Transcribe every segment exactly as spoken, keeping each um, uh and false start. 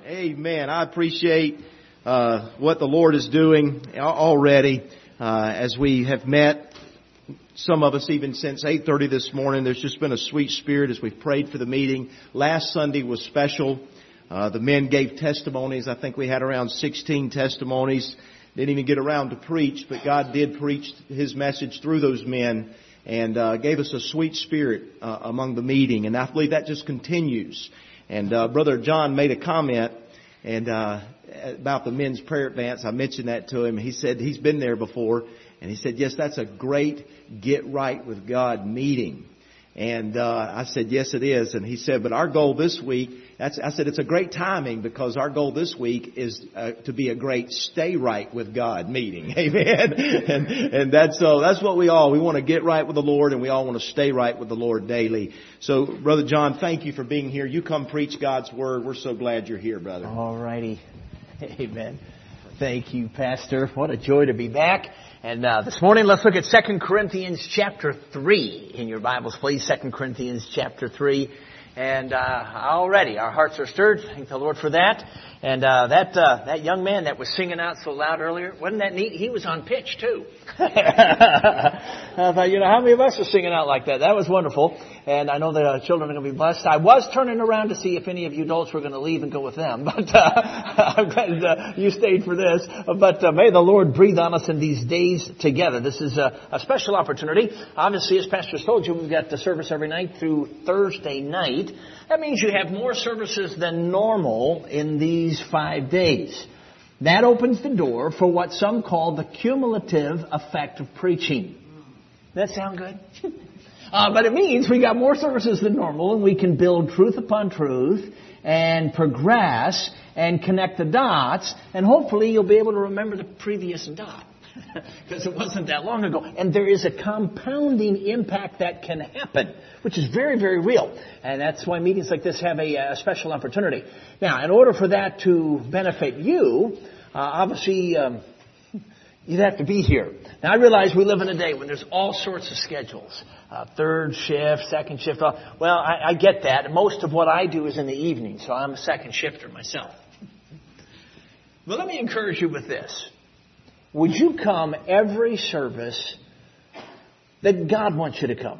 Amen. I appreciate uh, what the Lord is doing already uh, as we have met. Some of us even since eight thirty this morning. There's just been a sweet spirit as we've prayed for the meeting. Last Sunday was special. Uh, the men gave testimonies. I think we had around sixteen testimonies. Didn't even get around to preach, but God did preach His message through those men and uh, gave us a sweet spirit uh, among the meeting. And I believe that just continues. And uh, Brother John made a comment and uh, about the men's prayer advance. I mentioned that to him. He said he's been there before. And he said, yes, that's a great get right with God meeting. And uh, I said, yes, it is. And he said, but our goal this week, that's, I said, it's a great timing because our goal this week is uh, to be a great stay right with God meeting. Amen. and and that's uh, that's what we all, we want to get right with the Lord and we all want to stay right with the Lord daily. So, Brother John, thank you for being here. You come preach God's Word. We're so glad you're here, brother. All righty. Amen. Thank you, Pastor. What a joy to be back. And uh, this morning, let's look at Second Corinthians chapter three in your Bibles, please. Second Corinthians chapter three. And uh, already our hearts are stirred. Thank the Lord for that. And uh, that uh, that young man that was singing out so loud earlier, wasn't that neat? He was on pitch, too. I thought, you know, how many of us are singing out like that? That was wonderful. And I know the uh, children are going to be blessed. I was turning around to see if any of you adults were going to leave and go with them. But uh, I'm glad uh, you stayed for this. But uh, may the Lord breathe on us in these days together. This is a, a special opportunity. Obviously, as Pastor told you, we've got the service every night through Thursday night. That means you have more services than normal in these five days. That opens the door for what some call the cumulative effect of preaching. Does that sound good? uh, but it means we got more services than normal and we can build truth upon truth and progress and connect the dots, and hopefully you'll be able to remember the previous dot. Because it wasn't that long ago. And there is a compounding impact that can happen, which is very, very real. And that's why meetings like this have a, a special opportunity. Now, in order for that to benefit you, uh, obviously, um, you'd have to be here. Now, I realize we live in a day when there's all sorts of schedules. Uh, third shift, second shift. Well, I, I get that. Most of what I do is in the evening, so I'm a second shifter myself. But let me encourage you with this. Would you come every service that God wants you to come?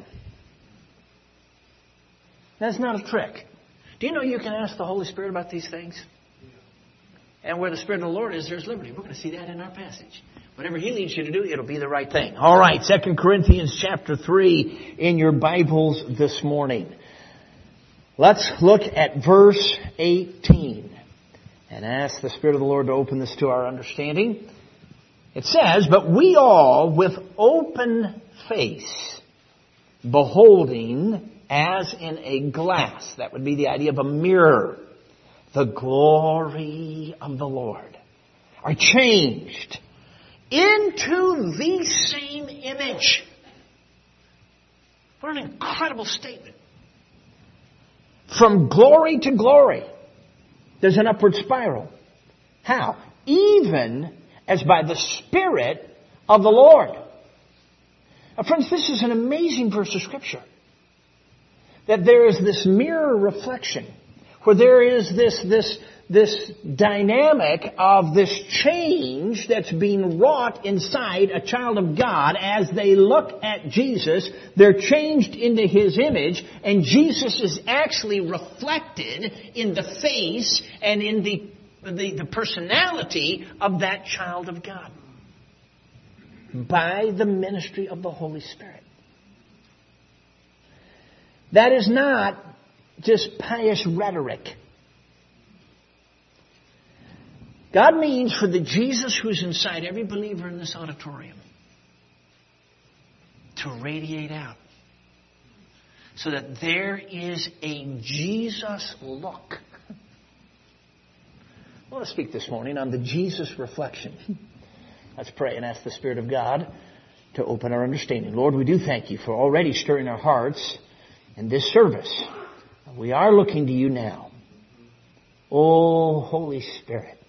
That's not a trick. Do you know you can ask the Holy Spirit about these things? And where the Spirit of the Lord is, there's liberty. We're going to see that in our passage. Whatever He leads you to do, it'll be the right thing. All right, Second Corinthians chapter three in your Bibles this morning. Let's look at verse eighteen and ask the Spirit of the Lord to open this to our understanding. It says, but we all with open face, beholding as in a glass. That would be the idea of a mirror. The glory of the Lord are changed into the same image. What an incredible statement. From glory to glory, there's an upward spiral. How? Even as by the Spirit of the Lord. Now, friends, this is an amazing verse of Scripture. That there is this mirror reflection, where there is this, this, this dynamic of this change that's being wrought inside a child of God as they look at Jesus. They're changed into His image, and Jesus is actually reflected in the face and in the The, the personality of that child of God by the ministry of the Holy Spirit. That is not just pious rhetoric. God means for the Jesus who's inside every believer in this auditorium to radiate out so that there is a Jesus look. I want to speak this morning on the Jesus reflection. Let's pray and ask the Spirit of God to open our understanding. Lord, we do thank You for already stirring our hearts in this service. We are looking to You now. Oh, Holy Spirit,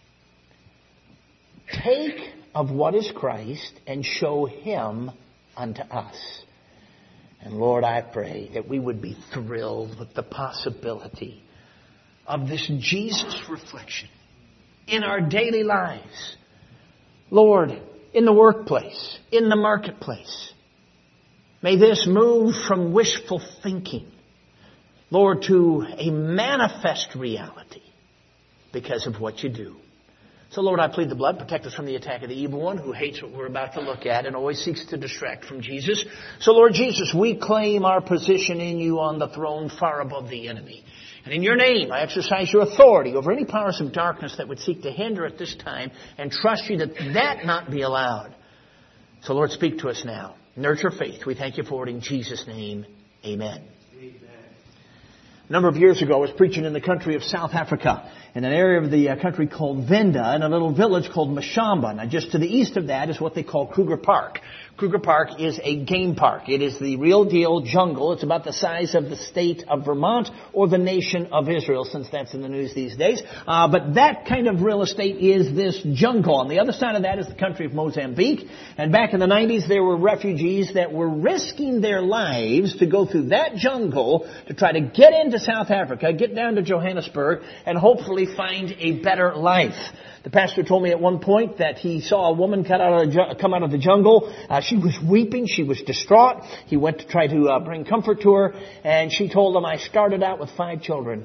take of what is Christ and show Him unto us. And Lord, I pray that we would be thrilled with the possibility of this Jesus reflection in our daily lives. Lord, in the workplace, in the marketplace, may this move from wishful thinking, Lord, to a manifest reality because of what you do. So, Lord, I plead the blood. Protect us from the attack of the evil one who hates what we're about to look at and always seeks to distract from Jesus. So, Lord Jesus, we claim our position in you on the throne far above the enemy. And in your name, I exercise your authority over any powers of darkness that would seek to hinder at this time and trust you that that not be allowed. So, Lord, speak to us now. Nurture faith. We thank you for it in Jesus' name. Amen. Amen. A number of years ago, I was preaching in the country of South Africa, in an area of the uh, country called Venda, in a little village called Mashamba. Now, just to the east of that is what they call Kruger Park. Kruger Park is a game park. It is the real deal jungle. It's about the size of the state of Vermont or the nation of Israel, since that's in the news these days. Uh, but that kind of real estate is this jungle. On the other side of that is the country of Mozambique. And back in the nineties, there were refugees that were risking their lives to go through that jungle to try to get into South Africa, get down to Johannesburg, and hopefully find a better life. The pastor told me at one point that he saw a woman cut out of the, come out of the jungle. Uh, she was weeping. She was distraught. He went to try to uh, bring comfort to her, and she told him, I started out with five children.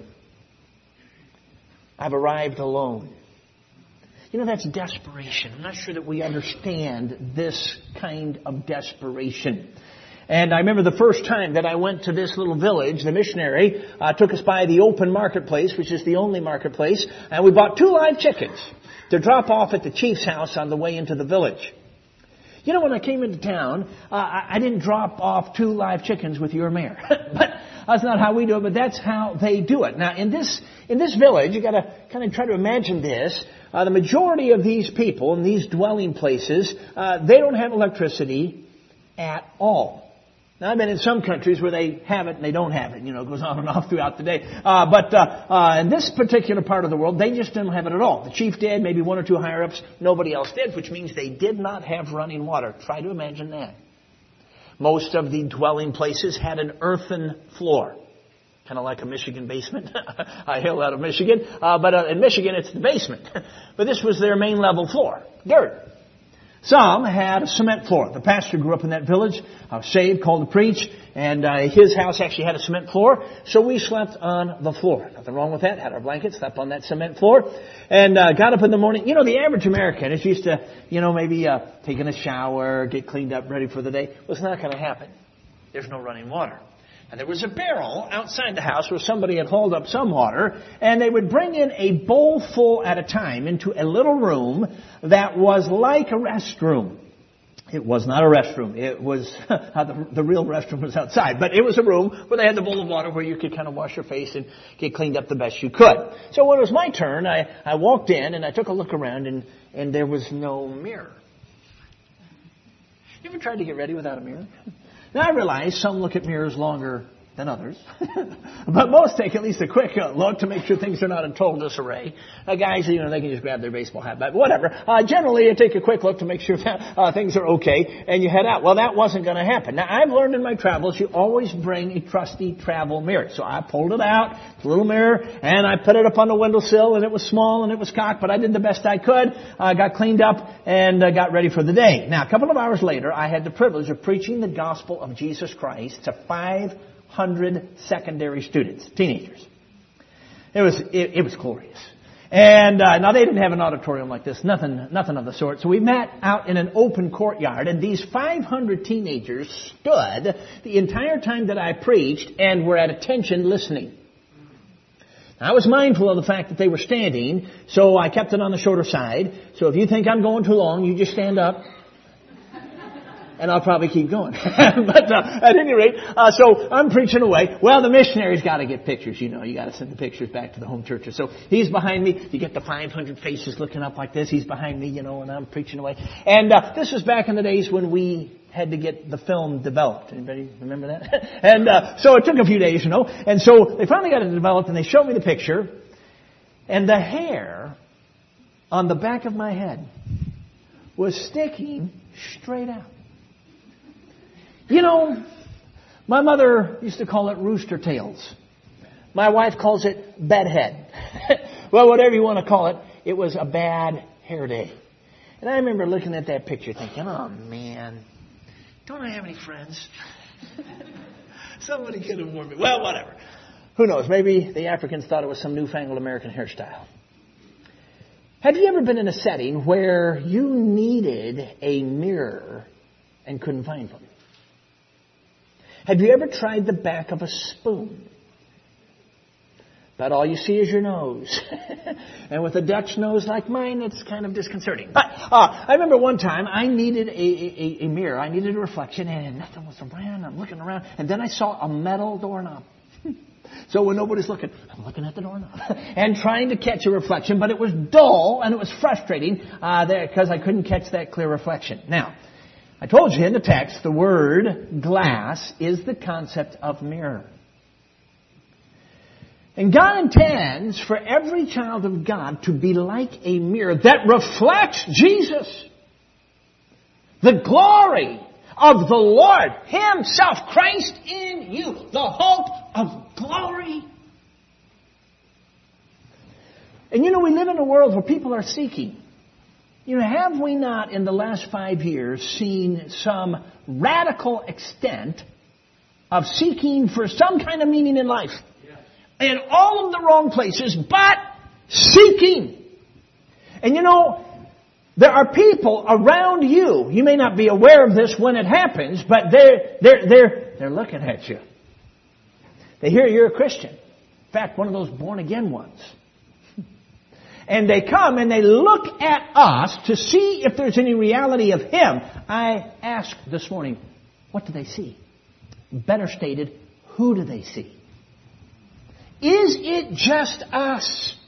I've arrived alone. You know, that's desperation. I'm not sure that we understand this kind of desperation. And I remember the first time that I went to this little village, the missionary uh, took us by the open marketplace, which is the only marketplace, and we bought two live chickens to drop off at the chief's house on the way into the village. You know, when I came into town, uh, I, I didn't drop off two live chickens with your mayor. But that's not how we do it, but that's how they do it. Now, in this in this village, you got to kind of try to imagine this. Uh, the majority of these people in these dwelling places, uh, they don't have electricity at all. Now, I've been in some countries where they have it and they don't have it. You know, it goes on and off throughout the day. Uh, but uh, uh, in this particular part of the world, they just didn't have it at all. The chief did, maybe one or two higher-ups. Nobody else did, which means they did not have running water. Try to imagine that. Most of the dwelling places had an earthen floor, kind of like a Michigan basement. I hail out of Michigan. Uh, but uh, in Michigan, it's the basement. But this was their main level floor, dirt. Some had a cement floor. The pastor grew up in that village. I was saved, called to preach, and uh, his house actually had a cement floor, so we slept on the floor. Nothing wrong with that. Had our blankets, slept on that cement floor, and uh, got up in the morning. You know, the average American is used to, you know, maybe uh, taking a shower, get cleaned up, ready for the day. Well, it's not going to happen. There's no running water. And there was a barrel outside the house where somebody had hauled up some water, and they would bring in a bowl full at a time into a little room that was like a restroom. It was not a restroom. It was, the, the real restroom was outside. But it was a room where they had the bowl of water where you could kind of wash your face and get cleaned up the best you could. So when it was my turn, I, I walked in and I took a look around, and, and there was no mirror. You ever tried to get ready without a mirror? Now, I realize some look at mirrors longer than others, but most take at least a quick look to make sure things are not in total disarray. Uh, guys, you know, they can just grab their baseball hat, but whatever. Uh, generally, you take a quick look to make sure that uh, things are okay, and you head out. Well, that wasn't going to happen. Now, I've learned in my travels, you always bring a trusty travel mirror. So I pulled it out, it's a little mirror, and I put it up on the windowsill, and it was small, and it was cocked, but I did the best I could. I uh, got cleaned up, and uh, got ready for the day. Now, a couple of hours later, I had the privilege of preaching the gospel of Jesus Christ to five hundred secondary students, teenagers. It was it, it was glorious. And uh, now they didn't have an auditorium like this, nothing nothing of the sort. So we met out in an open courtyard, and these five hundred teenagers stood the entire time that I preached and were at attention listening. Now, I was mindful of the fact that they were standing, so I kept it on the shorter side. So if you think I'm going too long, you just stand up. And I'll probably keep going. But uh, at any rate, uh, so I'm preaching away. Well, the missionary's got to get pictures. You know, you got to send the pictures back to the home churches. So he's behind me. You get the five hundred faces looking up like this. He's behind me, you know, and I'm preaching away. And uh, this was back in the days when we had to get the film developed. Anybody remember that? And uh, so it took a few days, you know. And so they finally got it developed, and they showed me the picture. And the hair on the back of my head was sticking straight out. You know, my mother used to call it rooster tails. My wife calls it bedhead. Well, whatever you want to call it, it was a bad hair day. And I remember looking at that picture thinking, oh man, don't I have any friends? Somebody could have warned me. Well, whatever. Who knows? Maybe the Africans thought it was some newfangled American hairstyle. Have you ever been in a setting where you needed a mirror and couldn't find one? Have you ever tried the back of a spoon? But all you see is your nose. And with a Dutch nose like mine, it's kind of disconcerting. But uh, I remember one time I needed a, a, a mirror. I needed a reflection, and nothing was around. I'm looking around, and then I saw a metal doorknob. So when nobody's looking, I'm looking at the doorknob and trying to catch a reflection, but it was dull and it was frustrating uh, because I couldn't catch that clear reflection. Now, I told you in the text, the word glass is the concept of mirror. And God intends for every child of God to be like a mirror that reflects Jesus. The glory of the Lord Himself, Christ in you, the hope of glory. And you know, we live in a world where people are seeking. You know, have we not in the last five years seen some radical extent of seeking for some kind of meaning in life? In all of the wrong places, but seeking. And you know, there are people around you. You may not be aware of this when it happens, but they're, they're, they're, they're looking at you. They hear you're a Christian. In fact, one of those born again ones. And they come and they look at us to see if there's any reality of Him. I asked this morning, what do they see? Better stated, who do they see? Is it just us?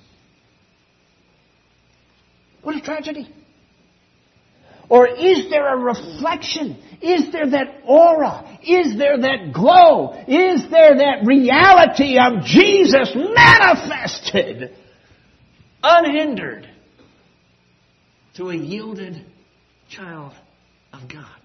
What a tragedy. Or is there a reflection? Is there that aura? Is there that glow? Is there that reality of Jesus manifested, unhindered, to a yielded child of God?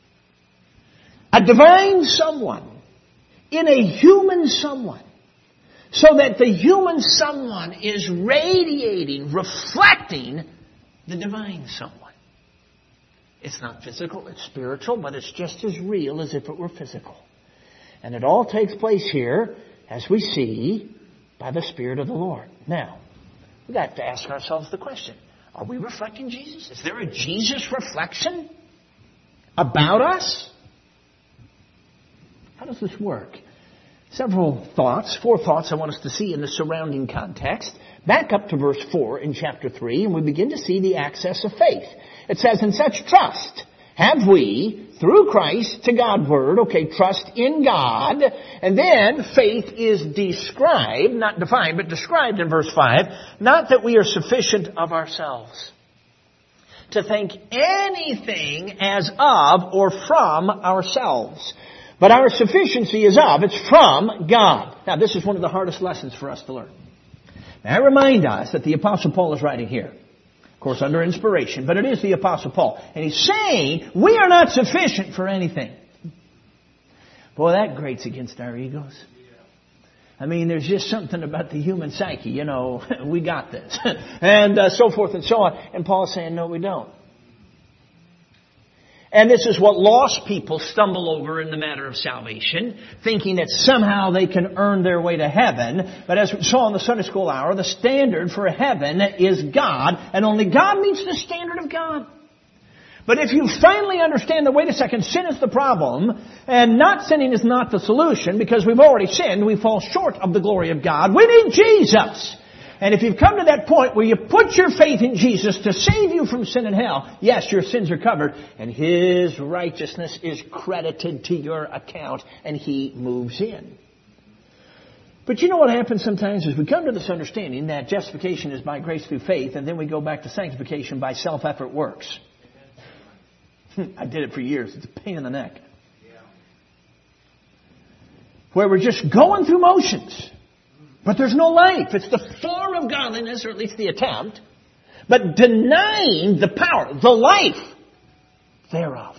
A divine someone in a human someone. So that the human someone is radiating, reflecting the divine someone. It's not physical, it's spiritual, but it's just as real as if it were physical. And it all takes place here, as we see, by the Spirit of the Lord. Now, we've got to ask ourselves the question, are we reflecting Jesus? Is there a Jesus reflection about us? How does this work? Several thoughts, four thoughts I want us to see in the surrounding context. Back up to verse four in chapter three, and we begin to see the access of faith. It says, in such trust have we, through Christ, to Godward, okay, trust in God, and then faith is described, not defined, but described in verse five, not that we are sufficient of ourselves to think anything as of or from ourselves. But our sufficiency is of, it's from God. Now, this is one of the hardest lessons for us to learn. Now, I remind us that the Apostle Paul is writing here. Of course, under inspiration, but it is the Apostle Paul. And he's saying, we are not sufficient for anything. Boy, that grates against our egos. I mean, there's just something about the human psyche, you know, we got this. and uh, so forth and so on. And Paul's saying, no, we don't. And this is what lost people stumble over in the matter of salvation, thinking that somehow they can earn their way to heaven. But as we saw in the Sunday School Hour, the standard for heaven is God, and only God meets the standard of God. But if you finally understand that, wait a second, sin is the problem, and not sinning is not the solution, because we've already sinned, we fall short of the glory of God. We need Jesus. And if you've come to that point where you put your faith in Jesus to save you from sin and hell, yes, your sins are covered, and His righteousness is credited to your account, and He moves in. But you know what happens sometimes is we come to this understanding that justification is by grace through faith, and then we go back to sanctification by self-effort works. I did it for years. It's a pain in the neck. Where we're just going through motions. But there's no life. It's the form of godliness, or at least the attempt, but denying the power, the life thereof.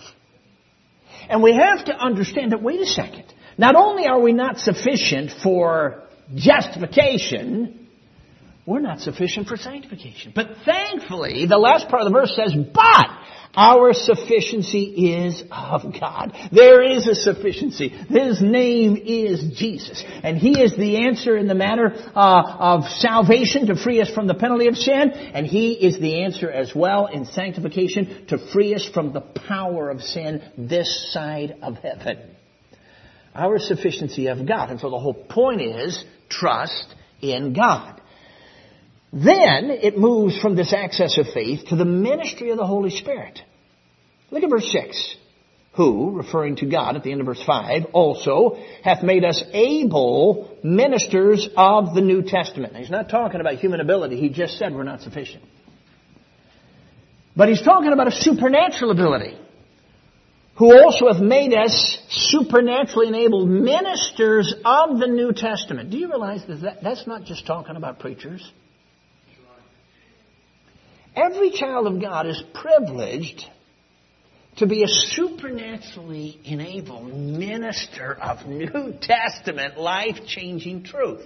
And we have to understand that, wait a second, not only are we not sufficient for justification, we're not sufficient for sanctification. But thankfully, the last part of the verse says, but our sufficiency is of God. There is a sufficiency. His name is Jesus. And He is the answer in the matter uh, of salvation to free us from the penalty of sin. And He is the answer as well in sanctification to free us from the power of sin this side of heaven. Our sufficiency of God. And so the whole point is trust in God. Then it moves from this access of faith to the ministry of the Holy Spirit. Look at verse six. Who, referring to God at the end of verse five, also hath made us able ministers of the New Testament. Now, he's not talking about human ability. He just said we're not sufficient. But he's talking about a supernatural ability. Who also hath made us supernaturally enabled ministers of the New Testament. Do you realize that that's not just talking about preachers? Every child of God is privileged to be a supernaturally enabled minister of New Testament life-changing truth.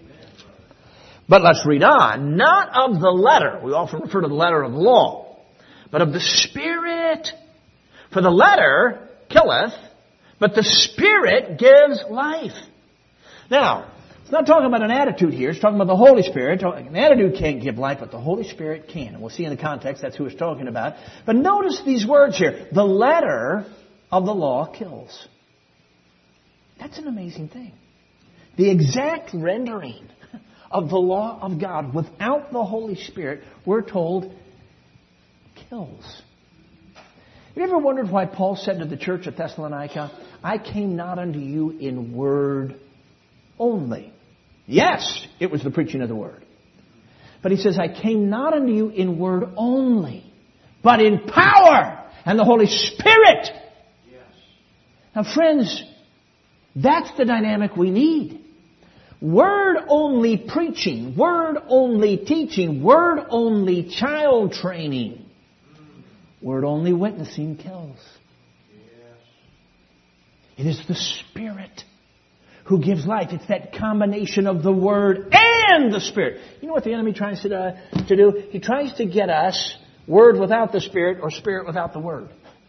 But let's read on. Not of the letter. We often refer to the letter of the law. But of the Spirit. For the letter killeth, but the Spirit gives life. Now, it's not talking about an attitude here. It's talking about the Holy Spirit. An attitude can't give life, but the Holy Spirit can. And we'll see in the context that's who it's talking about. But notice these words here. The letter of the law kills. That's an amazing thing. The exact rendering of the law of God without the Holy Spirit, we're told, kills. Have you ever wondered why Paul said to the church at Thessalonica, I came not unto you in word only. Yes, it was the preaching of the Word. But he says, I came not unto you in word only, but in power and the Holy Spirit. Yes. Now, friends, that's the dynamic we need. Word-only preaching, word-only teaching, word-only child training, word-only witnessing kills. Yes. It is the Spirit who gives life. It's that combination of the Word and the Spirit. You know what the enemy tries to, uh, to do? He tries to get us Word without the Spirit or Spirit without the Word.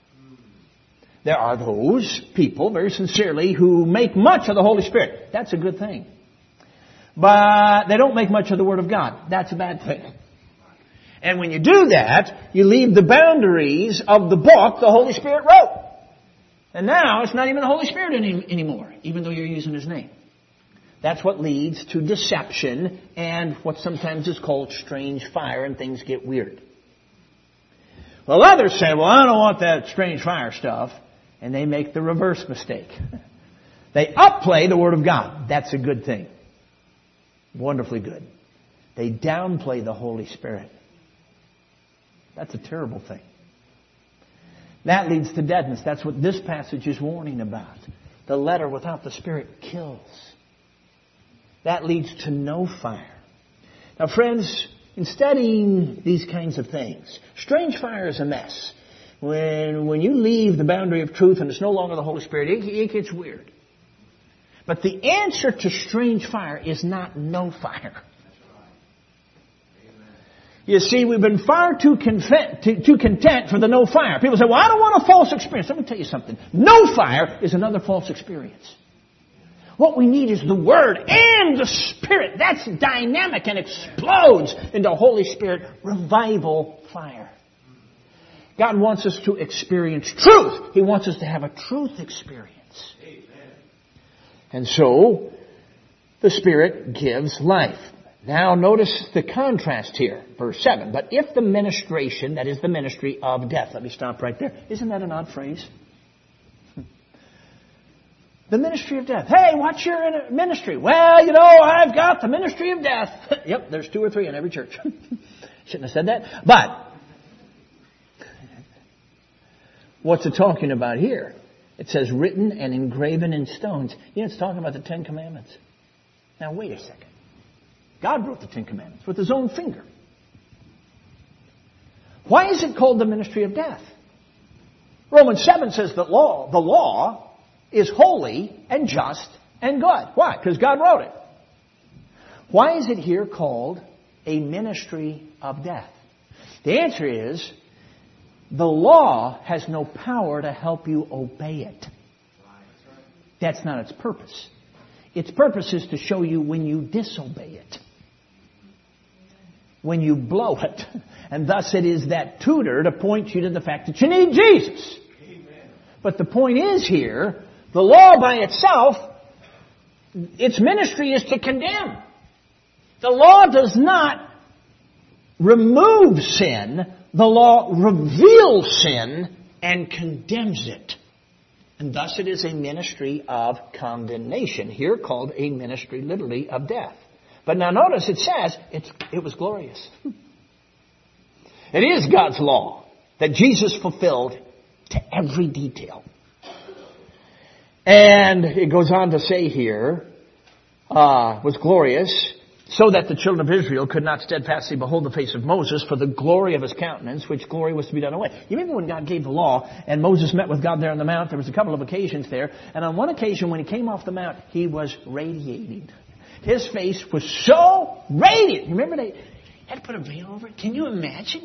There are those people, very sincerely, who make much of the Holy Spirit. That's a good thing. But they don't make much of the Word of God. That's a bad thing. And when you do that, you leave the boundaries of the book the Holy Spirit wrote. And now it's not even the Holy Spirit any, anymore, even though you're using His name. That's what leads to deception and what sometimes is called strange fire, and things get weird. Well, others say, well, I don't want that strange fire stuff. And they make the reverse mistake. They upplay the Word of God. That's a good thing. Wonderfully good. They downplay the Holy Spirit. That's a terrible thing. That leads to deadness. That's what this passage is warning about. The letter without the Spirit kills. That leads to no fire. Now, friends, in studying these kinds of things, strange fire is a mess. When, when you leave the boundary of truth and it's no longer the Holy Spirit, it, it gets weird. But the answer to strange fire is not no fire. You see, we've been far too content, too, too content for the no fire. People say, well, I don't want a false experience. Let me tell you something. No fire is another false experience. What we need is the Word and the Spirit. That's dynamic and explodes into Holy Spirit revival fire. God wants us to experience truth. He wants us to have a truth experience. Amen. And so, the Spirit gives life. Now notice the contrast here, verse seven. But if the ministration, that is the ministry of death. Let me stop right there. Isn't that an odd phrase? The ministry of death. Hey, what's your ministry? Well, you know, I've got the ministry of death. Yep, there's two or three in every church. Shouldn't have said that. But, what's it talking about here? It says written and engraven in stones. You know, it's talking about the Ten Commandments. Now, wait a second. God wrote the Ten Commandments with His own finger. Why is it called the ministry of death? Romans seven says that law, the law is holy and just and good. Why? Because God wrote it. Why is it here called a ministry of death? The answer is, the law has no power to help you obey it. That's not its purpose. Its purpose is to show you when you disobey it. When you blow it. And thus it is that tutor to point you to the fact that you need Jesus. Amen. But the point is here, the law by itself, its ministry is to condemn. The law does not remove sin. The law reveals sin and condemns it. And thus it is a ministry of condemnation, here called a ministry literally of death. But now notice it says it's, it was glorious. It is God's law that Jesus fulfilled to every detail. And it goes on to say here, uh, was glorious, so that the children of Israel could not steadfastly behold the face of Moses for the glory of his countenance, which glory was to be done away. You remember when God gave the law and Moses met with God there on the mount? There was a couple of occasions there. And on one occasion when he came off the mount, he was radiating. His face was so radiant. You remember they had to put a veil over it? Can you imagine?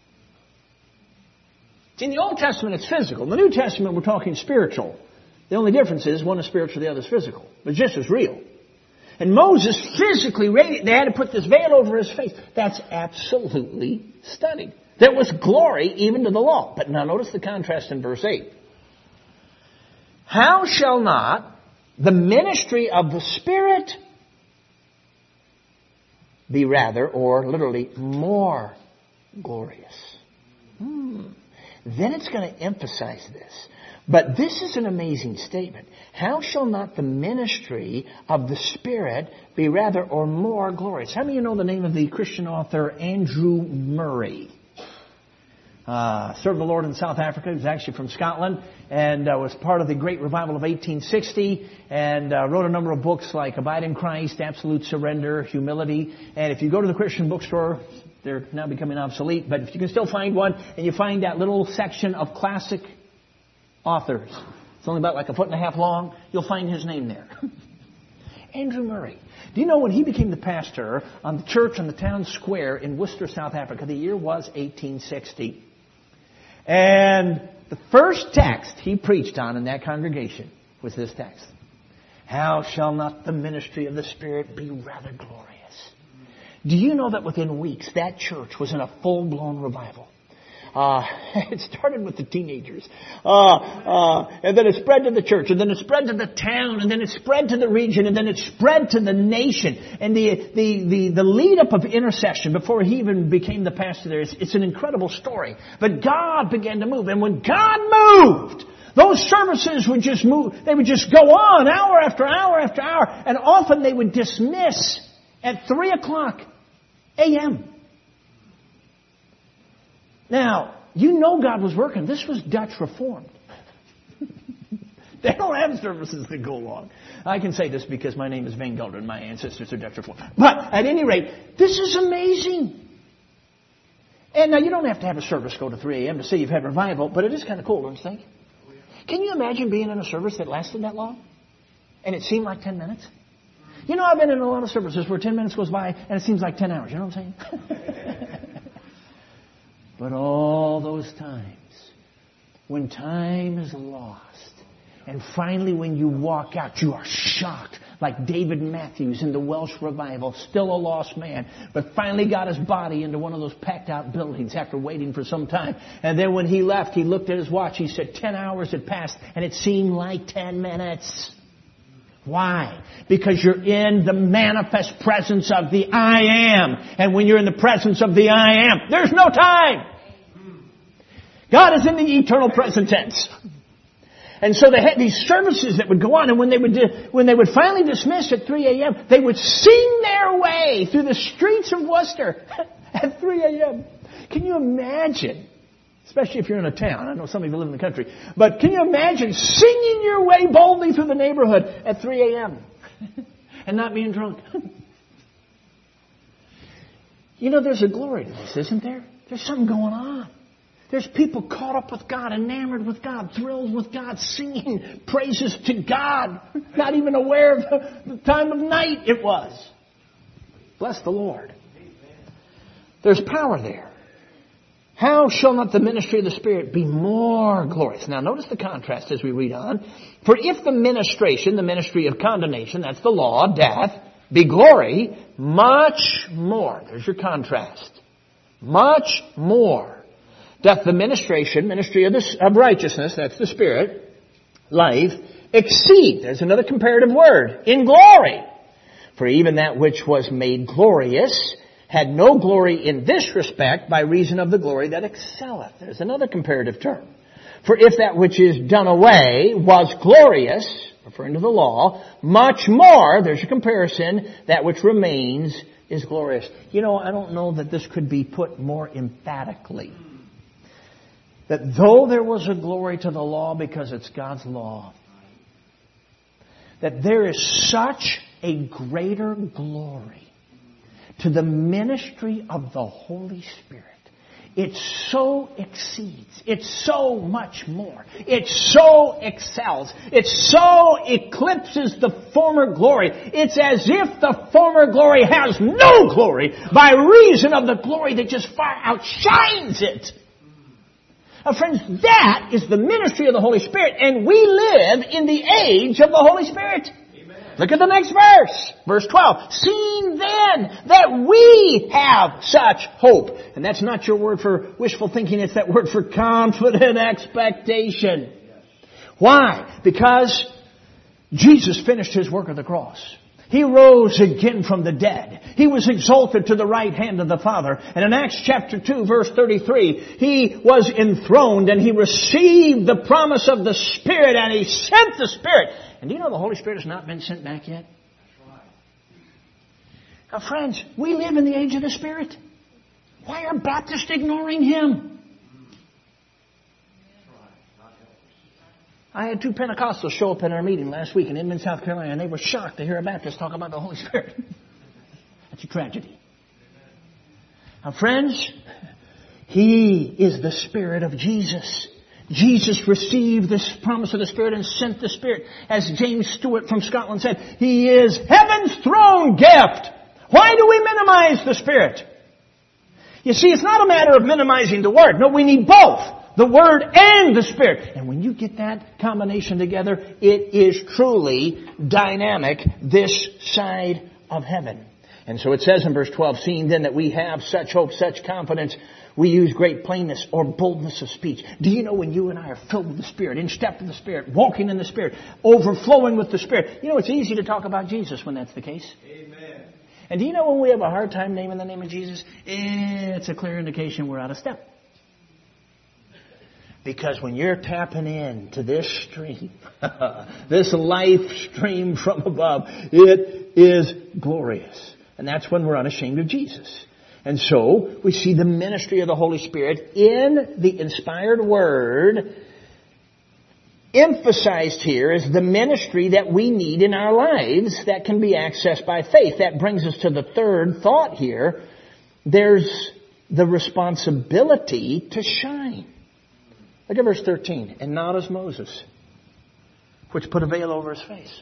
In the Old Testament, it's physical. In the New Testament, we're talking spiritual. The only difference is one is spiritual, the other is physical. But it's just as real. And Moses physically radiant. They had to put this veil over his face. That's absolutely stunning. There was glory even to the law. But now notice the contrast in verse eight. How shall not the ministry of the Spirit be rather, or literally, more glorious? Hmm. Then it's going to emphasize this. But this is an amazing statement. How shall not the ministry of the Spirit be rather or more glorious? How many of you know the name of the Christian author Andrew Murray? Uh, served the Lord in South Africa. He was actually from Scotland and uh, was part of the Great Revival of eighteen sixty and uh, wrote a number of books like Abide in Christ, Absolute Surrender, Humility. And if you go to the Christian bookstore, they're now becoming obsolete, but if you can still find one and you find that little section of classic authors, it's only about like a foot and a half long, you'll find his name there. Andrew Murray. Do you know when he became the pastor on the church on the town square in Worcester, South Africa, the year was eighteen sixty. And the first text he preached on in that congregation was this text. How shall not the ministry of the Spirit be rather glorious? Do you know that within weeks that church was in a full-blown revival? Uh, it started with the teenagers. Uh, uh, and then it spread to the church. And then it spread to the town. And then it spread to the region. And then it spread to the nation. And the, the, the, the lead up of intercession before he even became the pastor there, it's, it's an incredible story. But God began to move. And when God moved, those services would just move. They would just go on hour after hour after hour. And often they would dismiss at three o'clock a.m. Now, you know God was working. This was Dutch Reformed. They don't have services that go long. I can say this because my name is Van Gelder and my ancestors are Dutch Reformed. But at any rate, this is amazing. And now you don't have to have a service go to three a.m. to say you've had revival, but it is kind of cool, don't you think? Can you imagine being in a service that lasted that long? And it seemed like ten minutes? You know, I've been in a lot of services where ten minutes goes by and it seems like ten hours. You know what I'm saying? But all those times, when time is lost, and finally when you walk out, you are shocked, like David Matthews in the Welsh revival, still a lost man, but finally got his body into one of those packed out buildings after waiting for some time. And then when he left, he looked at his watch, he said ten hours had passed, and it seemed like ten minutes. Why? Because you're in the manifest presence of the I Am. And when you're in the presence of the I Am, there's no time. God is in the eternal present tense. And so they had these services that would go on. And when they would, when they would finally dismiss at three a.m., they would sing their way through the streets of Worcester at three a.m. Can you imagine? Especially if you're in a town. I know some of you live in the country. But can you imagine singing your way boldly through the neighborhood at three a.m. and not being drunk? You know, there's a glory to this, isn't there? There's something going on. There's people caught up with God, enamored with God, thrilled with God, singing praises to God, not even aware of the time of night it was. Bless the Lord. There's power there. How shall not the ministry of the Spirit be more glorious? Now notice the contrast as we read on. For if the ministration, the ministry of condemnation, that's the law, death, be glory, much more. There's your contrast. Much more doth the ministration, ministry of, the, of righteousness, that's the Spirit, life, exceed. There's another comparative word. In glory. For even that which was made glorious had no glory in this respect by reason of the glory that excelleth. There's another comparative term. For if that which is done away was glorious, referring to the law, much more, there's your comparison, that which remains is glorious. You know, I don't know that this could be put more emphatically. That though there was a glory to the law because it's God's law, that there is such a greater glory to the ministry of the Holy Spirit. It so exceeds. It so much more. It so excels. It so eclipses the former glory. It's as if the former glory has no glory by reason of the glory that just far outshines it. Now, friends, that is the ministry of the Holy Spirit, and we live in the age of the Holy Spirit. Look at the next verse. Verse twelve. Seeing then that we have such hope. And that's not your word for wishful thinking. It's that word for confident expectation. Why? Because Jesus finished His work of the cross. He rose again from the dead. He was exalted to the right hand of the Father. And in Acts chapter two, verse thirty-three, He was enthroned and He received the promise of the Spirit and He sent the Spirit. And do you know the Holy Spirit has not been sent back yet? That's right. Now, friends, we live in the age of the Spirit. Why are Baptists ignoring Him? I had two Pentecostals show up in our meeting last week in Inman, South Carolina, and they were shocked to hear a Baptist talk about the Holy Spirit. That's a tragedy. Now, friends, He is the Spirit of Jesus. Jesus received this promise of the Spirit and sent the Spirit. As James Stewart from Scotland said, He is heaven's throne gift. Why do we minimize the Spirit? You see, it's not a matter of minimizing the Word. No, we need both. The Word and the Spirit. And when you get that combination together, it is truly dynamic this side of heaven. And so it says in verse twelve, seeing then that we have such hope, such confidence, we use great plainness or boldness of speech. Do you know when you and I are filled with the Spirit, in step with the Spirit, walking in the Spirit, overflowing with the Spirit, you know it's easy to talk about Jesus when that's the case. Amen. And do you know when we have a hard time naming the name of Jesus? It's a clear indication we're out of step. Because when you're tapping in to this stream, this life stream from above, it is glorious. And that's when we're unashamed of Jesus. And so, we see the ministry of the Holy Spirit in the inspired Word emphasized here as the ministry that we need in our lives that can be accessed by faith. That brings us to the third thought here. There's the responsibility to shine. Look at verse thirteen. And not as Moses, which put a veil over his face.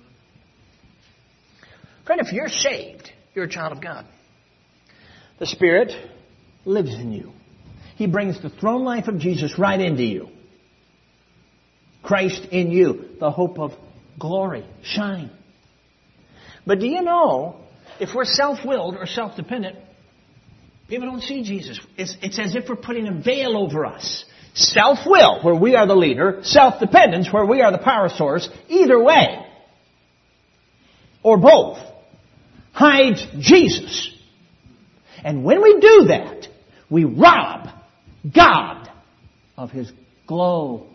Friend, if you're saved, you're a child of God. The Spirit lives in you. He brings the throne life of Jesus right into you. Christ in you, the hope of glory, shine. But do you know, if we're self-willed or self-dependent, people don't see Jesus. It's, it's as if we're putting a veil over us. Self-will, where we are the leader. Self-dependence, where we are the power source. Either way, or both, hides Jesus. And when we do that, we rob God of His glory.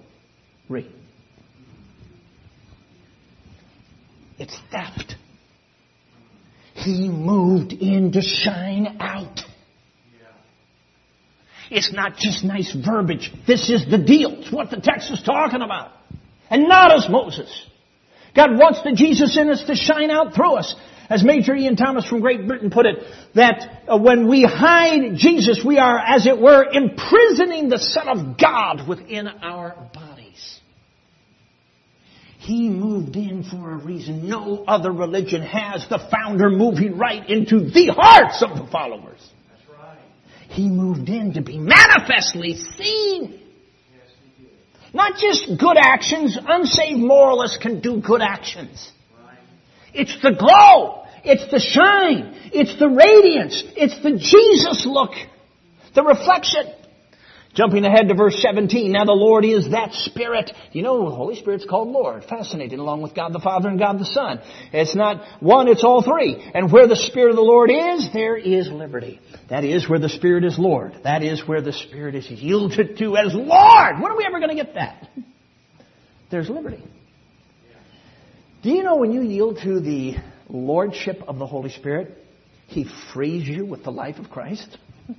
It's theft. He moved in to shine out. It's not just nice verbiage. This is the deal. It's what the text is talking about. And not as Moses. God wants the Jesus in us to shine out through us. As Major Ian Thomas from Great Britain put it, that uh, when we hide Jesus, we are, as it were, imprisoning the Son of God within our bodies. He moved in for a reason no other religion has. The founder moving right into the hearts of the followers. That's right. He moved in to be manifestly seen. Yes, he did. Not just good actions. Unsaved moralists can do good actions. Right. It's the glow. It's the shine. It's the radiance. It's the Jesus look. The reflection. Jumping ahead to verse seventeen. Now the Lord is that Spirit. You know, the Holy Spirit's called Lord. Fascinating, along with God the Father and God the Son. It's not one, it's all three. And where the Spirit of the Lord is, there is liberty. That is where the Spirit is Lord. That is where the Spirit is yielded to as Lord. When are we ever going to get that? There's liberty. Do you know when you yield to the Lordship of the Holy Spirit, He frees you with the life of Christ?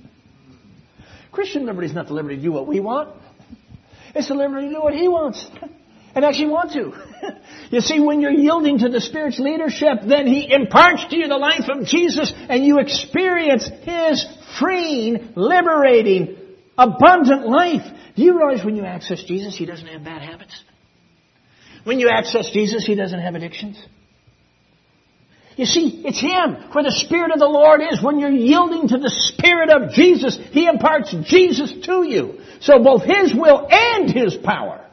Christian liberty is not the liberty to do what we want. It's the liberty to do what He wants. And actually want to. You see, when you're yielding to the Spirit's leadership, then He imparts to you the life of Jesus and you experience His freeing, liberating, abundant life. Do you realize when you access Jesus, He doesn't have bad habits? When you access Jesus, He doesn't have addictions? You see, it's Him. Where the Spirit of the Lord is, when you're yielding to the Spirit of Jesus, He imparts Jesus to you. So both His will and His power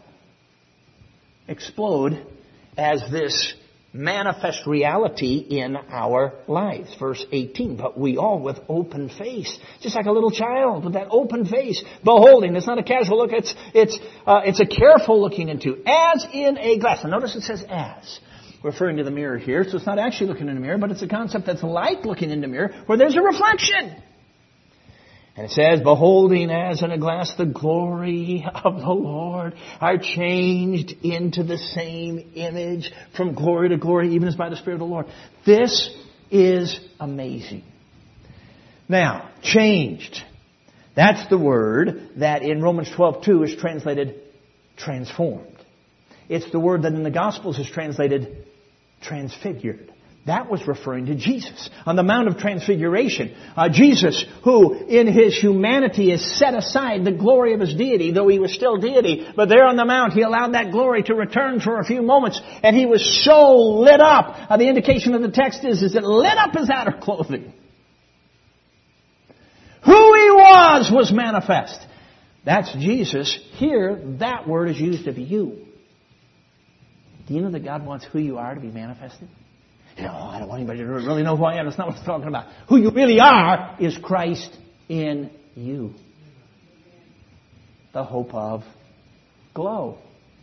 explode as this manifest reality in our lives. Verse eighteen, but we all with open face, just like a little child with that open face, beholding. It's not a casual look, it's, it's, uh, it's a careful looking into, as in a glass. Now notice it says as. Referring to the mirror here, so it's not actually looking in the mirror, but it's a concept that's like looking in the mirror, where there's a reflection. And it says, beholding as in a glass the glory of the Lord, are changed into the same image from glory to glory, even as by the Spirit of the Lord. This is amazing. Now, changed. That's the word that in Romans twelve two is translated transformed. It's the word that in the Gospels is translated transfigured. That was referring to Jesus. On the Mount of Transfiguration, uh, Jesus, who in His humanity has set aside the glory of His deity, though He was still deity, but there on the Mount He allowed that glory to return for a few moments, and He was so lit up. Uh, the indication of the text is, is it lit up His outer clothing. Who He was was manifest. That's Jesus. Here, that word is used of you. Do you know that God wants who you are to be manifested? You know, I don't want anybody to really know who I am. That's not what I'm talking about. Who you really are is Christ in you. The hope of glow.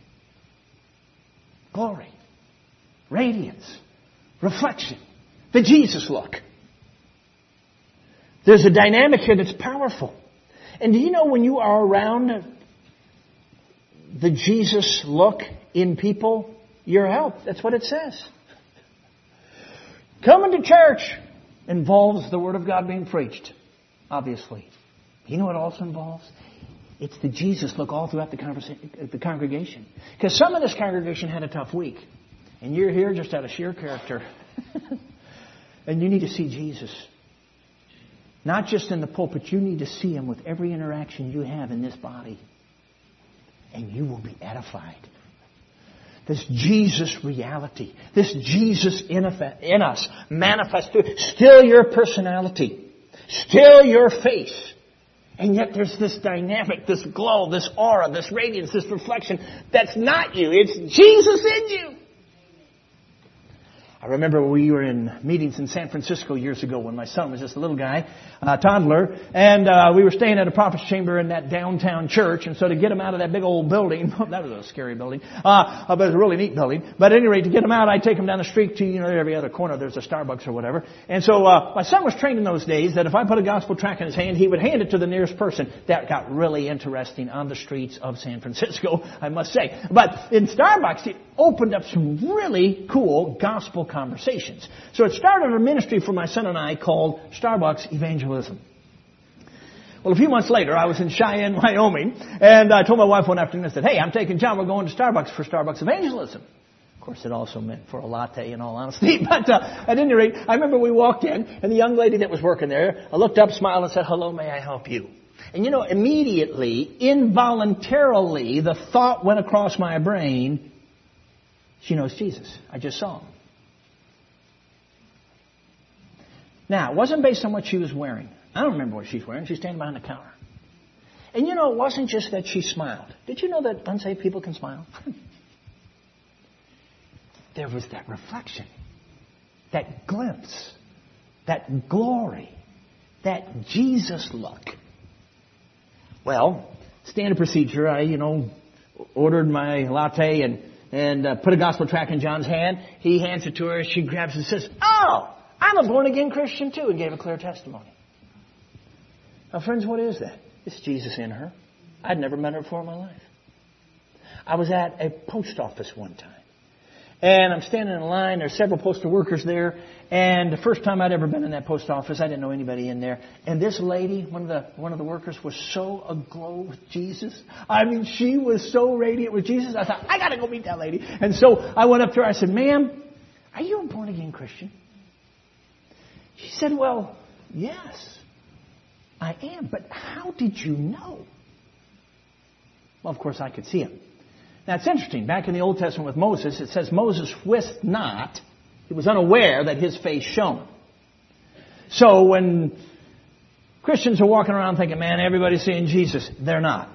Glory. Radiance. Reflection. The Jesus look. There's a dynamic here that's powerful. And do you know when you are around the Jesus look in people, you're helped. That's what it says. Coming to church involves the Word of God being preached, obviously. You know what it also involves? It's the Jesus look all throughout the, conversa- the congregation. Because some of this congregation had a tough week. And you're here just out of sheer character. And you need to see Jesus. Not just in the pulpit, you need to see Him with every interaction you have in this body. And you will be edified. This Jesus reality, this Jesus in us, manifest through, still your personality, still your face. And yet there's this dynamic, this glow, this aura, this radiance, this reflection that's not you. It's Jesus in you. I remember we were in meetings in San Francisco years ago when my son was just a little guy, a toddler, and uh, we were staying at a prophet's chamber in that downtown church, and so to get him out of that big old building, that was a scary building, uh, but it was a really neat building, but at any rate, to get him out, I'd take him down the street to, you know, every other corner there's a Starbucks or whatever, and so uh, my son was trained in those days that if I put a gospel tract in his hand, he would hand it to the nearest person. That got really interesting on the streets of San Francisco, I must say. But in Starbucks, it opened up some really cool gospel conversations. So it started a ministry for my son and I called Starbucks Evangelism. Well, a few months later, I was in Cheyenne, Wyoming, and I told my wife one afternoon, I said, hey, I'm taking John, we're going to Starbucks for Starbucks Evangelism. Of course, it also meant for a latte, in all honesty. But uh, at any rate, I remember we walked in, and the young lady that was working there, I looked up, smiled, and said, hello, may I help you? And you know, immediately, involuntarily, the thought went across my brain, She knows Jesus. I just saw him. Now, it wasn't based on what she was wearing. I don't remember what she's wearing. She's standing behind the counter. And you know, it wasn't just that she smiled. Did you know that unsaved people can smile? There was that reflection, that glimpse, that glory, that Jesus look. Well, standard procedure, I, you know, ordered my latte and, and uh, put a gospel tract in John's hand. He hands it to her. She grabs it and says, "Oh, I'm a born-again Christian too," and gave a clear testimony. Now, friends, what is that? It's Jesus in her. I'd never met her before in my life. I was at a post office one time. And I'm standing in line. There's several postal workers there. And the first time I'd ever been in that post office, I didn't know anybody in there. And this lady, one of the one of the workers, was so aglow with Jesus. I mean, she was so radiant with Jesus. I thought, I got to go meet that lady. And so I went up to her. I said, "Ma'am, are you a born-again Christian?" She said, "Well, yes, I am. But how did you know?" Well, of course, I could see him. Now, it's interesting. Back in the Old Testament with Moses, it says Moses wist not. He was unaware that his face shone. So when Christians are walking around thinking, "Man, everybody's seeing Jesus," they're not.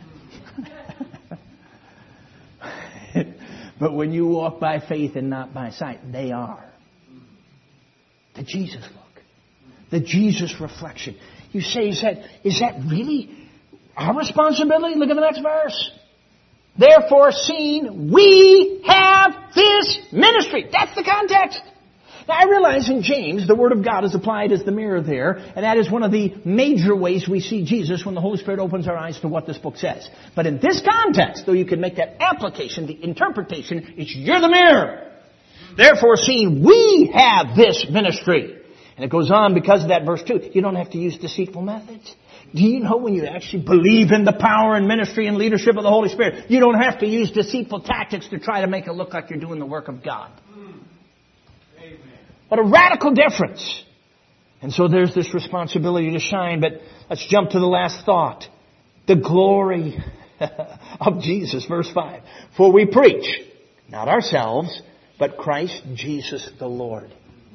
But when you walk by faith and not by sight, they are. The Jesus look. The Jesus reflection. You say, is that, is that really our responsibility? Look at the next verse. "Therefore, seeing we have this ministry." That's the context. Now, I realize in James, the Word of God is applied as the mirror there, and that is one of the major ways we see Jesus when the Holy Spirit opens our eyes to what this book says. But in this context, though you can make that application, the interpretation, it's you're the mirror. "Therefore, seeing we have this ministry." And it goes on because of that verse two. You don't have to use deceitful methods. Do you know when you actually believe in the power and ministry and leadership of the Holy Spirit, you don't have to use deceitful tactics to try to make it look like you're doing the work of God. Amen. What a radical difference. And so there's this responsibility to shine. But let's jump to the last thought. The glory of Jesus. Verse five. "For we preach, not ourselves, but Christ Jesus the Lord."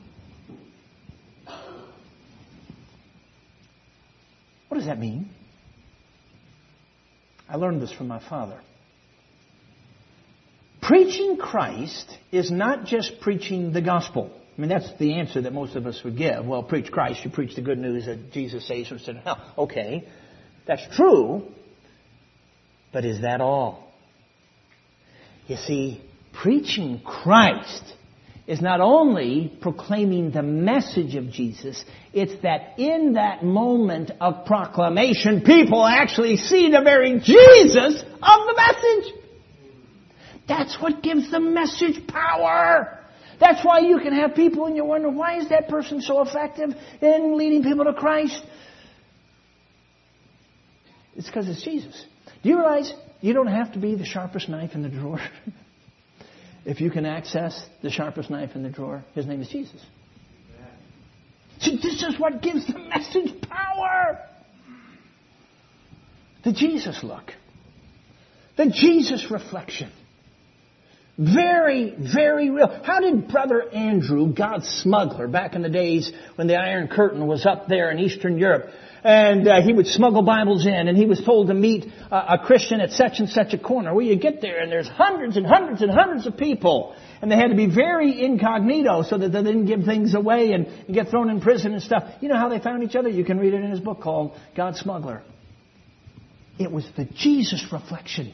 What does that mean? I learned this from my father. Preaching Christ is not just preaching the gospel. I mean, that's the answer that most of us would give. Well, preach Christ, you preach the good news that Jesus saves from sin and hell. Okay, that's true. But is that all? You see, preaching Christ is not only proclaiming the message of Jesus, it's that in that moment of proclamation, people actually see the very Jesus of the message. That's what gives the message power. That's why you can have people and you wonder, why is that person so effective in leading people to Christ? It's because it's Jesus. Do you realize you don't have to be the sharpest knife in the drawer? If you can access the sharpest knife in the drawer, His name is Jesus. See, this is what gives the message power. The Jesus look. The Jesus reflection. Very, very real. How did Brother Andrew, God's smuggler, back in the days when the Iron Curtain was up there in Eastern Europe, and uh, he would smuggle Bibles in, and he was told to meet uh, a Christian at such and such a corner. Well, you get there, and there's hundreds and hundreds and hundreds of people. And they had to be very incognito so that they didn't give things away and, and get thrown in prison and stuff. You know how they found each other? You can read it in his book called God's Smuggler. It was the Jesus reflection.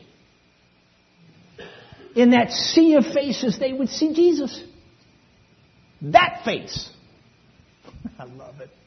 In that sea of faces, they would see Jesus. That face. I love it.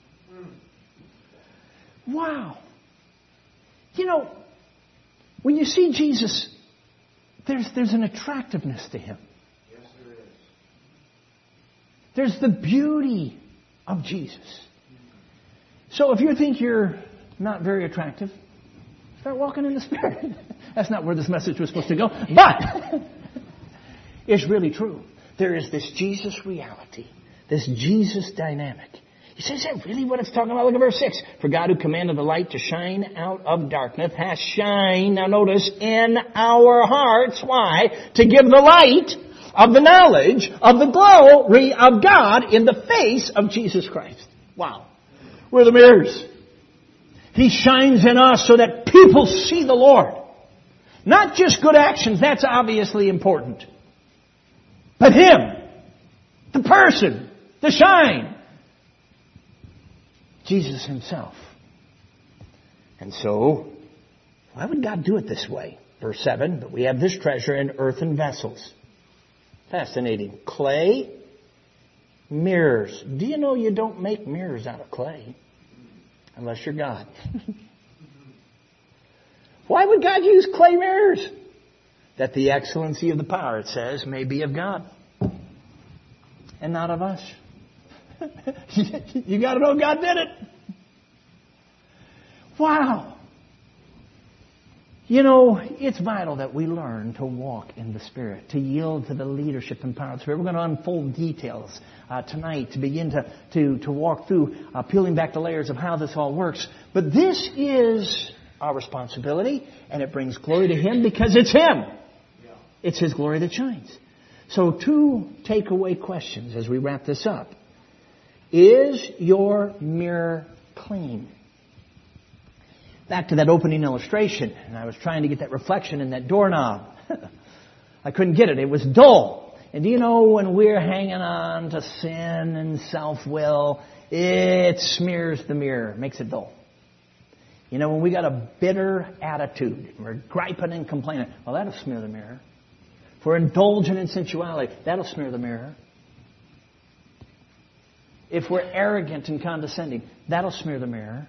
Wow. You know, when you see Jesus, there's there's an attractiveness to Him. Yes, there is. There's the beauty of Jesus. So if you think you're not very attractive, start walking in the Spirit. That's not where this message was supposed to go. But it's really true. There is this Jesus reality, this Jesus dynamic. He says, is that really what it's talking about? Look at verse six. "For God who commanded the light to shine out of darkness has shined," now notice, "in our hearts." Why? To give the light of the knowledge of the glory of God in the face of Jesus Christ. Wow. We're the mirrors. He shines in us so that people see the Lord. Not just good actions, that's obviously important. But Him, the person, the shine. Jesus Himself. And so, why would God do it this way? Verse seven, but we have this treasure in earthen vessels. Fascinating. Clay, mirrors. Do you know you don't make mirrors out of clay? Unless you're God. Why would God use clay mirrors? That the excellency of the power, it says, may be of God and not of us. You got to know God did it. Wow. You know, it's vital that we learn to walk in the Spirit, to yield to the leadership and power of the Spirit. We're going to unfold details uh, tonight to begin to, to, to walk through, uh, peeling back the layers of how this all works. But this is our responsibility, and it brings glory to Him because it's Him. It's His glory that shines. So two takeaway questions as we wrap this up. Is your mirror clean? Back to that opening illustration, and I was trying to get that reflection in that doorknob. I couldn't get it. It was dull. And do you know when we're hanging on to sin and self-will, it smears the mirror, makes it dull. You know, when we got a bitter attitude, we're griping and complaining, well, that'll smear the mirror. If we're indulgent in sensuality, that'll smear the mirror. If we're arrogant and condescending, that'll smear the mirror.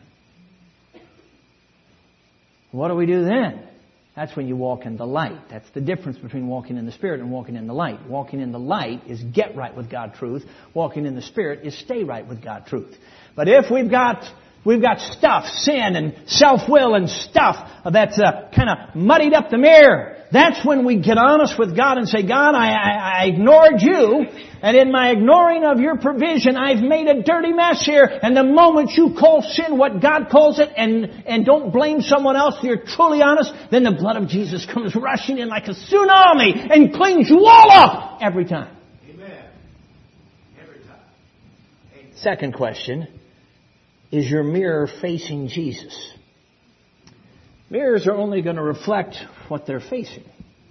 What do we do then? That's when you walk in the light. That's the difference between walking in the Spirit and walking in the light. Walking in the light is get right with God truth. Walking in the Spirit is stay right with God truth. But if we've got we've got stuff, sin and self-will and stuff that's uh, kind of muddied up the mirror, that's when we get honest with God and say, God, I, I, I ignored you, and in my ignoring of your provision, I've made a dirty mess here. And the moment you call sin what God calls it, and, and don't blame someone else, you're truly honest, then the blood of Jesus comes rushing in like a tsunami and cleans you all up every time. Amen. Every time. Amen. Second question, is your mirror facing Jesus? Mirrors are only going to reflect what they're facing.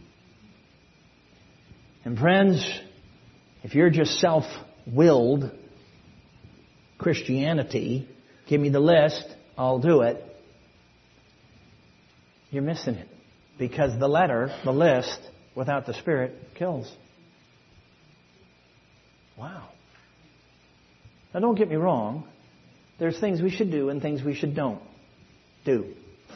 And friends, if you're just self-willed Christianity, give me the list, I'll do it, you're missing it. Because the letter, the list, without the Spirit, kills. Wow. Now don't get me wrong. There's things we should do and things we should don't do.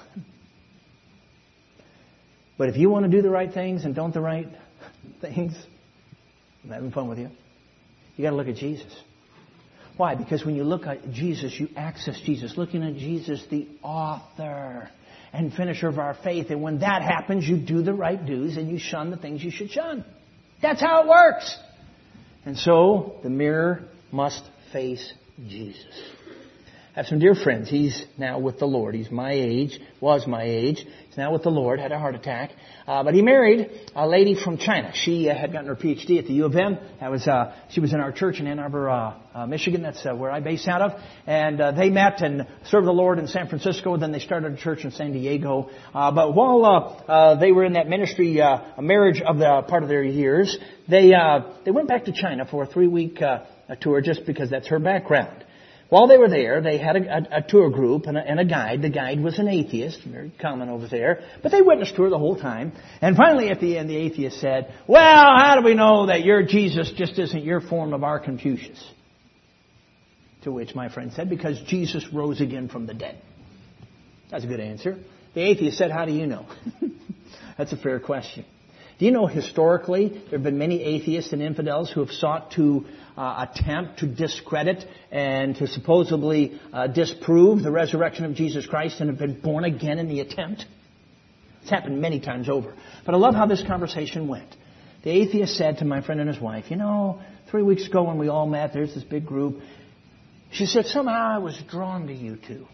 But if you want to do the right things and don't the right things, I'm having fun with you. You got to look at Jesus. Why? Because when you look at Jesus, you access Jesus. Looking at Jesus, the author and finisher of our faith. And when that happens, you do the right do's and you shun the things you should shun. That's how it works. And so, the mirror must face Jesus. I have some dear friends. He's now with the Lord. He's my age, was my age. He's now with the Lord, had a heart attack. Uh, but he married a lady from China. She uh, had gotten her P H D at the U of M. That was, uh, she was in our church in Ann Arbor, uh, uh, Michigan. That's uh, where I base out of. And uh, they met and served the Lord in San Francisco. Then they started a church in San Diego. Uh, but while uh, uh, they were in that ministry, uh, a marriage of the part of their years, they uh, they went back to China for a three-week uh, tour just because that's her background. While they were there, they had a, a, a tour group and a, and a guide. The guide was an atheist, very common over there. But they witnessed to her the whole time. And finally, at the end, the atheist said, well, how do we know that your Jesus just isn't your form of our Confucius? To which my friend said, because Jesus rose again from the dead. That's a good answer. The atheist said, how do you know? That's a fair question. Do you know historically there have been many atheists and infidels who have sought to uh, attempt to discredit and to supposedly uh, disprove the resurrection of Jesus Christ and have been born again in the attempt? It's happened many times over. But I love how this conversation went. The atheist said to my friend and his wife, you know, three weeks ago when we all met, there's this big group. She said, somehow I was drawn to you two.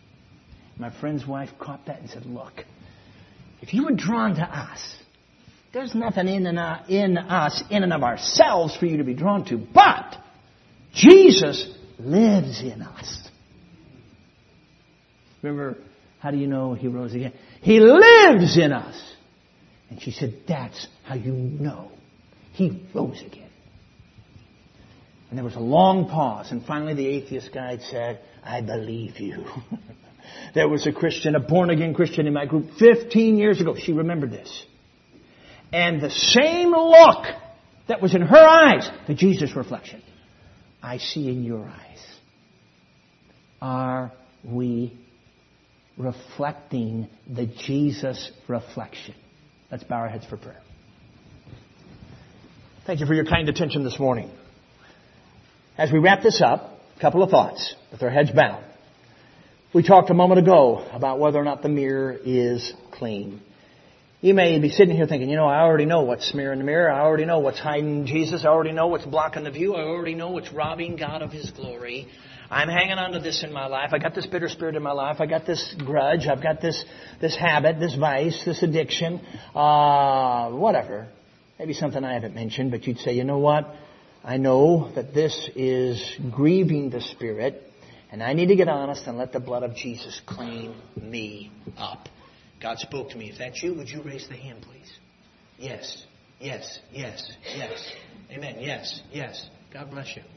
My friend's wife caught that and said, look, if you were drawn to us, There's nothing in, and, in us, in and of ourselves, for you to be drawn to. But Jesus lives in us. Remember, how do you know He rose again? He lives in us. And she said, that's how you know He rose again. And there was a long pause. And finally the atheist guide said, I believe you. There was a Christian, a born-again Christian in my group fifteen years ago. She remembered this. And the same look that was in her eyes, the Jesus reflection, I see in your eyes. Are we reflecting the Jesus reflection? Let's bow our heads for prayer. Thank you for your kind attention this morning. As we wrap this up, a couple of thoughts with our heads bowed. We talked a moment ago about whether or not the mirror is clean. You may be sitting here thinking, you know, I already know what's smearing the mirror. I already know what's hiding Jesus. I already know what's blocking the view. I already know what's robbing God of His glory. I'm hanging on to this in my life. I got this bitter spirit in my life. I got this grudge. I've got this this habit, this vice, this addiction, uh, whatever. Maybe something I haven't mentioned, but you'd say, you know what? I know that this is grieving the Spirit, and I need to get honest and let the blood of Jesus clean me up. God spoke to me. If that's you, would you raise the hand, please? Yes, yes, yes, yes. Amen. Yes, yes. God bless you.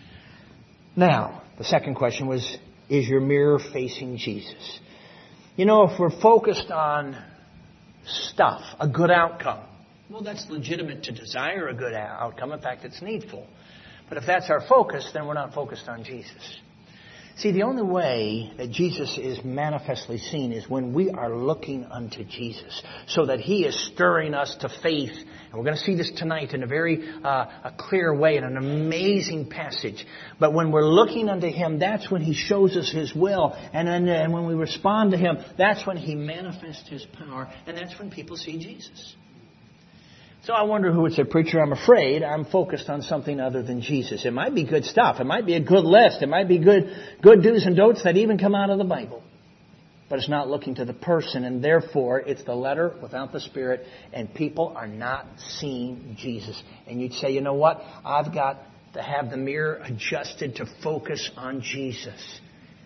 Now, the second question was, is your mirror facing Jesus? You know, if we're focused on stuff, a good outcome, well, that's legitimate to desire a good outcome. In fact, it's needful. But if that's our focus, then we're not focused on Jesus. See, the only way that Jesus is manifestly seen is when we are looking unto Jesus, so that He is stirring us to faith. And we're going to see this tonight in a very uh, a clear way, in an amazing passage. But when we're looking unto Him, that's when He shows us His will. And, then, and when we respond to Him, that's when He manifests His power. And that's when people see Jesus. So I wonder who would say, preacher, I'm afraid I'm focused on something other than Jesus. It might be good stuff. It might be a good list. It might be good, good do's and don'ts that even come out of the Bible. But it's not looking to the person, and therefore it's the letter without the Spirit, and people are not seeing Jesus. And you'd say, you know what? I've got to have the mirror adjusted to focus on Jesus.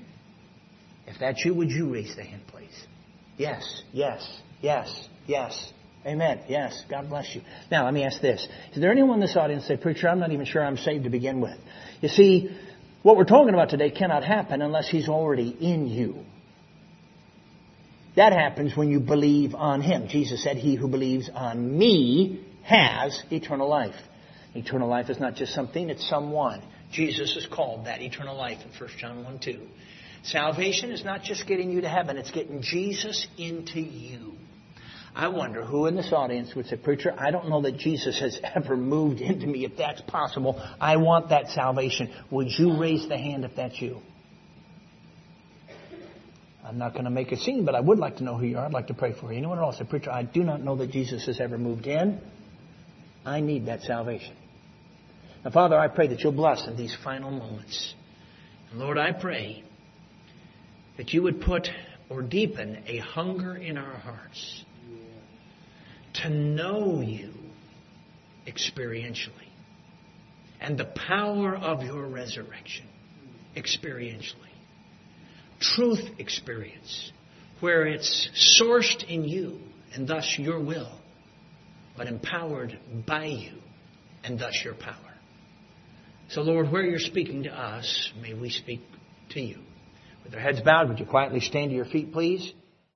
If that's you, would you raise the hand, please? Yes, yes, yes, yes. Amen. Yes. God bless you. Now, let me ask this. Is there anyone in this audience say, preacher, I'm not even sure I'm saved to begin with? You see, what we're talking about today cannot happen unless He's already in you. That happens when you believe on Him. Jesus said, he who believes on me has eternal life. Eternal life is not just something, it's someone. Jesus is called that eternal life in First John one two. Salvation is not just getting you to heaven, it's getting Jesus into you. I wonder who in this audience would say, preacher, I don't know that Jesus has ever moved into me. If that's possible, I want that salvation. Would you raise the hand if that's you? I'm not going to make a scene, but I would like to know who you are. I'd like to pray for you. Anyone else say, preacher, I do not know that Jesus has ever moved in. I need that salvation. Now, Father, I pray that you'll bless in these final moments. And Lord, I pray that you would put or deepen a hunger in our hearts to know you experientially, and the power of your resurrection experientially. Truth experience, where it's sourced in you and thus your will, but empowered by you and thus your power. So Lord, where you're speaking to us, may we speak to you. With our heads bowed, would you quietly stand to your feet, please?